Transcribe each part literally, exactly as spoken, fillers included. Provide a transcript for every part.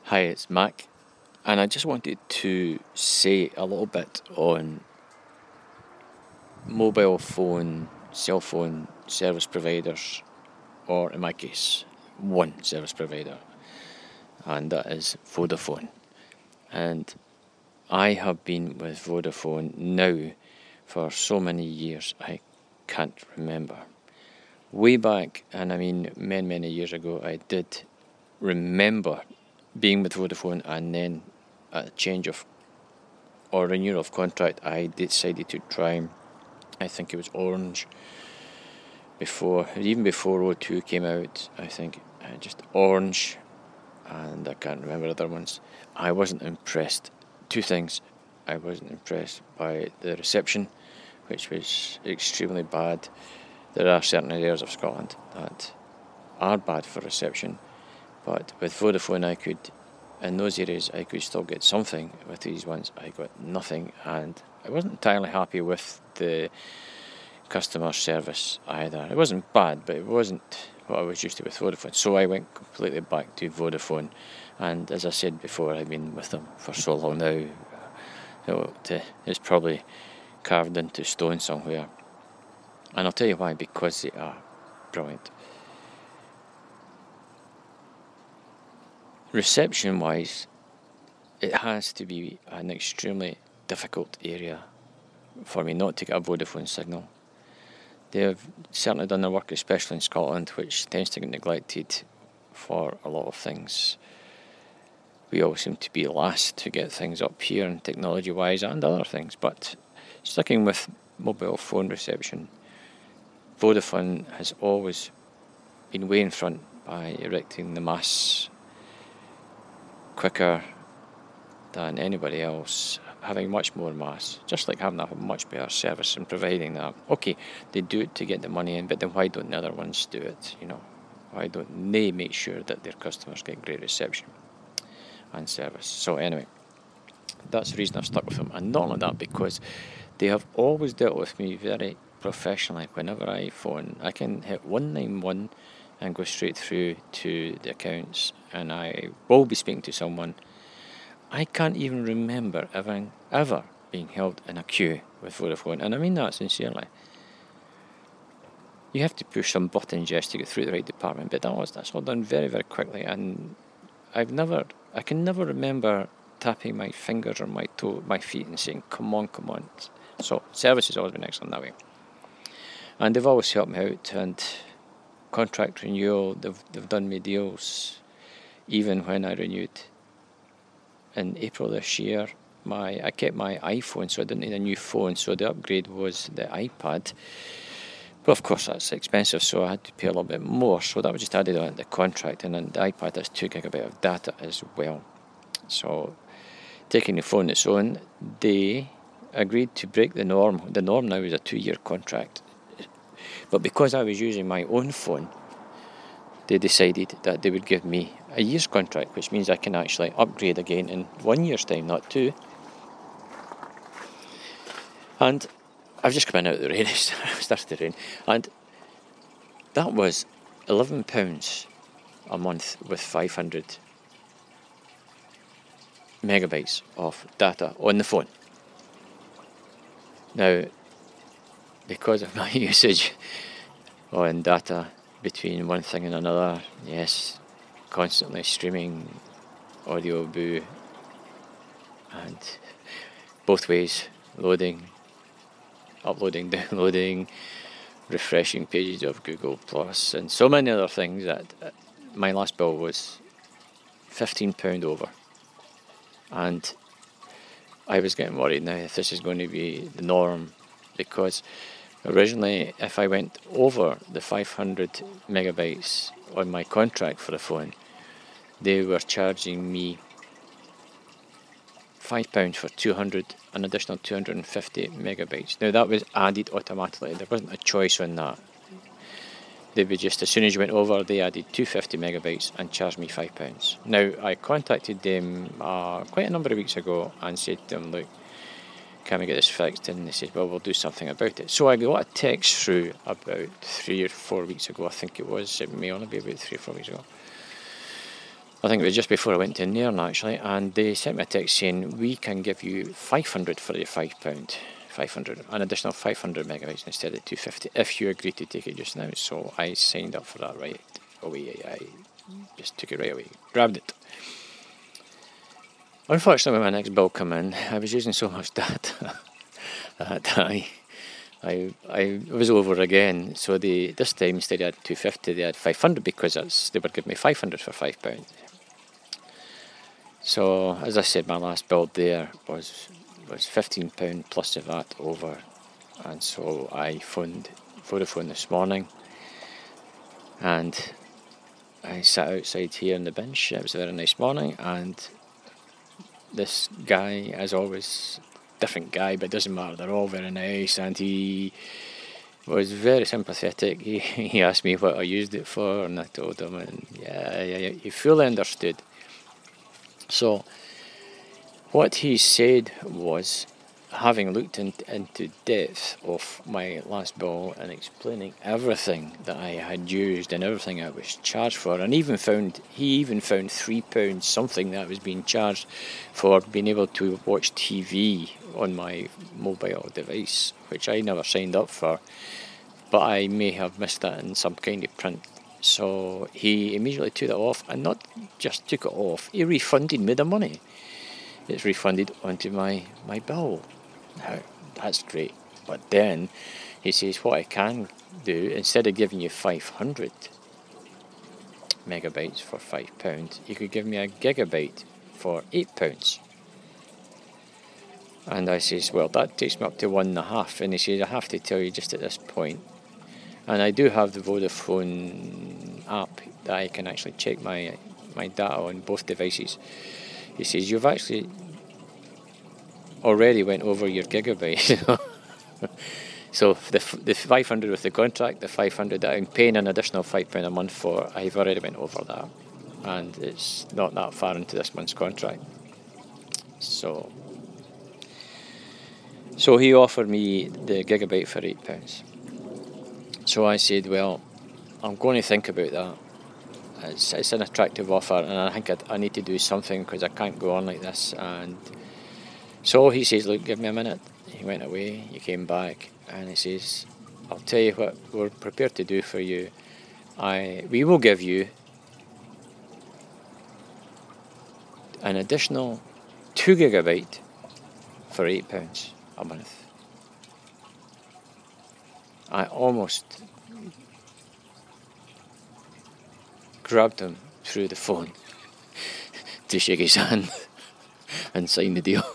Hi, it's Mac, and I just wanted to say a little bit on mobile phone, cell phone service providers, or in my case, one service provider, and that is Vodafone. And I have been with Vodafone now for so many years I can't remember. Way back, and I mean many, many years ago, I did remember being with Vodafone, and then a change of or renewal of contract, I decided to try, I think it was Orange, before, even before O two came out, I think, uh, just Orange, and I can't remember other ones. I wasn't impressed. Two things. I wasn't impressed by the reception, which was extremely bad. There are certain areas of Scotland that are bad for reception, but with Vodafone I could, in those areas I could still get something. With these ones I got nothing, and I wasn't entirely happy with the customer service either. It wasn't bad, but it wasn't what I was used to with Vodafone, so I went completely back to Vodafone. And as I said before, I've been with them for so long now, it's probably carved into stone somewhere. And I'll tell you why, because they are brilliant. Reception wise, it has to be an extremely difficult area for me not to get a Vodafone signal. They have certainly done their work, especially in Scotland, which tends to get neglected for a lot of things. We all seem to be last to get things up here, and technology wise and other things. But sticking with mobile phone reception, Vodafone has always been way in front by erecting the masts quicker than anybody else, having much more mass, just like having a much better service and providing that. Okay, they do it to get the money in, but then why don't the other ones do it? You know, why don't they make sure that their customers get great reception and service? So anyway, that's the reason I've stuck with them. And not only that, because they have always dealt with me very professionally. Whenever I phone, I can hit one nine one and go straight through to the accounts, and I will be speaking to someone. I can't even remember ever, ever being held in a queue with Vodafone, and I mean that sincerely. You have to push some buttons just to get through the right department, but that was, that's all done very, very quickly, and I've never, I can never remember tapping my fingers or my toe, my feet and saying, come on, come on. So service has always been excellent that way. And they've always helped me out, and contract renewal, they've, they've done me deals, even when I renewed. In April this year, my I kept my iPhone, so I didn't need a new phone, so the upgrade was the iPad. But of course that's expensive, so I had to pay a little bit more, so that was just added on to the contract. And then the iPad has two gigabyte of data as well. So taking the phone its own, they agreed to break the norm. The norm now is a two-year contract. But because I was using my own phone, they decided that they would give me a year's contract, which means I can actually upgrade again in one year's time, not two. And I've just come in out of the rain, it started to rain, and that was eleven pounds a month with five hundred megabytes of data on the phone. Now, because of my usage on data between one thing and another, yes, constantly streaming audio boo, and both ways, loading, uploading, downloading, refreshing pages of Google Plus, and so many other things, that my last bill was fifteen pounds over. And I was getting worried now if this is going to be the norm, because originally if I went over the five hundred megabytes on my contract for the phone, they were charging me five pounds for two hundred, an additional two hundred fifty megabytes. Now that was added automatically, there wasn't a choice on that. They would just, as soon as you went over, they added two hundred fifty megabytes and charged me five pounds. Now I contacted them uh, quite a number of weeks ago and said to them, look, can we get this fixed? And they said, well, we'll do something about it. So I got a text through about three or four weeks ago, I think it was, it may only be about three or four weeks ago, I think it was just before I went to Nairn actually, and they sent me a text saying we can give you five hundred for your five pound, five hundred, an additional five hundred megabytes instead of two fifty if you agree to take it just now. So I signed up for that right away. I just took it right away, grabbed it. Unfortunately, when my next bill came in, I was using so much data that I, I, I was over again. So they this time instead of two fifty, they had five hundred because that's, they were giving me five hundred for five pound. So as I said, my last bill there was was fifteen pound plus the V A T over, and so I phoned Vodafone this morning, and I sat outside here in the bench. It was a very nice morning, and this guy, as always, different guy, but it doesn't matter, they're all very nice, and he was very sympathetic. He, he asked me what I used it for, and I told him, and yeah, yeah, yeah, he fully understood. So what he said was, having looked in, into depth of my last bill and explaining everything that I had used and everything I was charged for, and even found he even found three pounds something that I was being charged for being able to watch T V on my mobile device, which I never signed up for, but I may have missed that in some kind of print. So he immediately took it off, and not just took it off, he refunded me the money. It's refunded onto my, my bill. Now, that's great. But then he says what I can do, instead of giving you five hundred megabytes for five pounds, you could give me a gigabyte for eight pounds. And I says, well, that takes me up to one and a half. And he says, I have to tell you just at this point, and I do have the Vodafone app that I can actually check my my data on both devices. He says, you've actually already went over your gigabyte. So the the five hundred with the contract, the five hundred that I'm paying an additional five pounds a month for, I've already went over that. And it's not that far into this month's contract. So, so he offered me the gigabyte for eight pounds. So I said, well, I'm going to think about that. It's, it's an attractive offer, and I think I'd, I need to do something because I can't go on like this. And so he says, look, give me a minute. He went away, he came back, and he says, I'll tell you what we're prepared to do for you. I we will give you an additional two gigabyte for eight pounds a month. I almost grabbed him through the phone to shake his hand and sign the deal.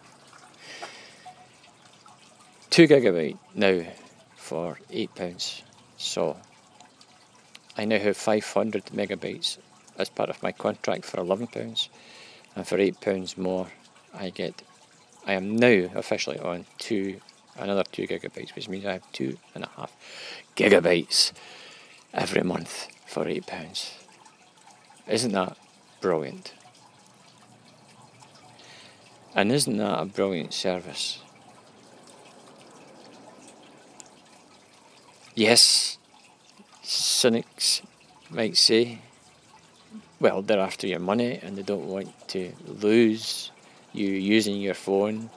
Two gigabyte now for eight pounds. So I now have five hundred megabytes as part of my contract for eleven pounds, and for eight pounds more, I get. I am now officially on two, another two gigabytes, which means I have two and a half gigabytes every month for eight pounds. Isn't that brilliant? And isn't that a brilliant service? Yes, cynics might say, well, they're after your money and they don't want to lose you using your phone.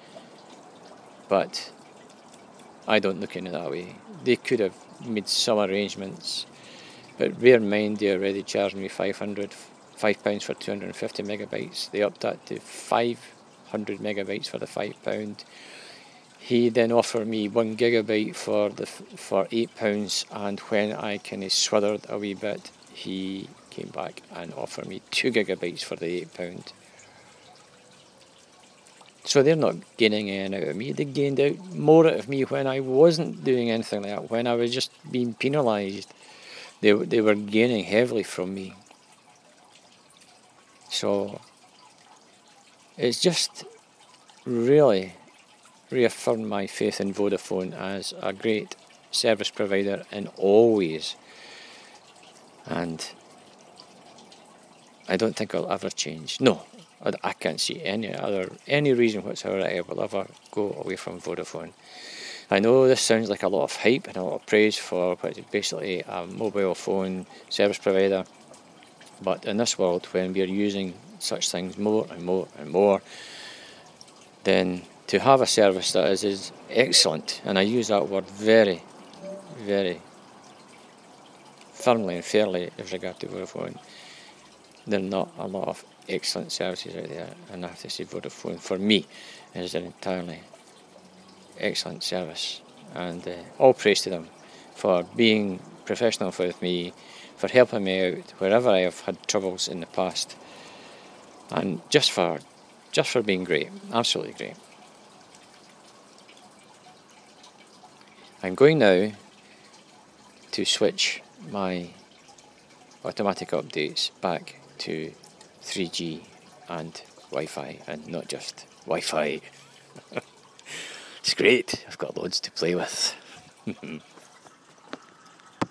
But I don't look at it that way. They could have made some arrangements, but bear in mind they already charged me five hundred, five pounds for two hundred and fifty megabytes. They upped that to five hundred megabytes for the five pound. He then offered me one gigabyte for the for eight pounds, and when I kind of swithered a wee bit, he came back and offered me two gigabytes for the eight pound. So they're not gaining anything out of me. They gained out more out of me when I wasn't doing anything like that. When I was just being penalised, they they were gaining heavily from me. So it's just really reaffirmed my faith in Vodafone as a great service provider in all ways, and I don't think I'll ever change. No, I, I can't see any other any reason whatsoever I will ever go away from Vodafone. I know this sounds like a lot of hype and a lot of praise for what is basically a mobile phone service provider, But in this world, when we're using such things more and more and more, then to have a service that is, is excellent, and I use that word very, very firmly and fairly with regard to Vodafone, there are not a lot of excellent services out there, and I have to say Vodafone, for me, is an entirely excellent service, and uh, all praise to them for being professional with me, for helping me out wherever I have had troubles in the past, and just for just for being great, absolutely great. I'm going now to switch my automatic updates back to three G and Wi-Fi, and not just Wi-Fi. It's great, I've got loads to play with.